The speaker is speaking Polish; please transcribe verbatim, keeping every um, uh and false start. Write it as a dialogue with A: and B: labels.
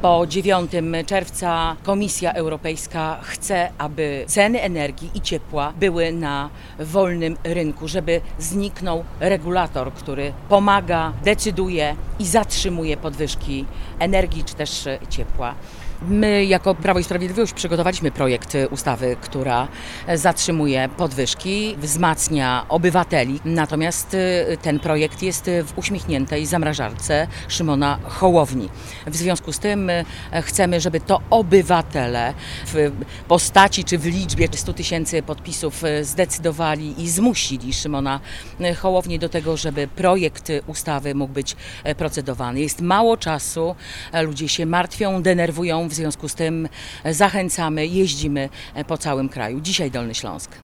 A: Po dziewiątego czerwca Komisja Europejska chce, aby ceny energii i ciepła były na wolnym rynku, żeby zniknął regulator, który pomaga, decyduje i zatrzymuje podwyżki energii czy też ciepła. My jako Prawo i Sprawiedliwość przygotowaliśmy projekt ustawy, która zatrzymuje podwyżki, wzmacnia obywateli. Natomiast ten projekt jest w uśmiechniętej zamrażarce Szymona Hołowni. W związku z tym chcemy, żeby to obywatele w postaci czy w liczbie stu tysięcy podpisów zdecydowali i zmusili Szymona Hołownię do tego, żeby projekt ustawy mógł być procedowany. Jest mało czasu, ludzie się martwią, denerwują. W związku z tym zachęcamy, jeździmy po całym kraju. Dzisiaj Dolny Śląsk.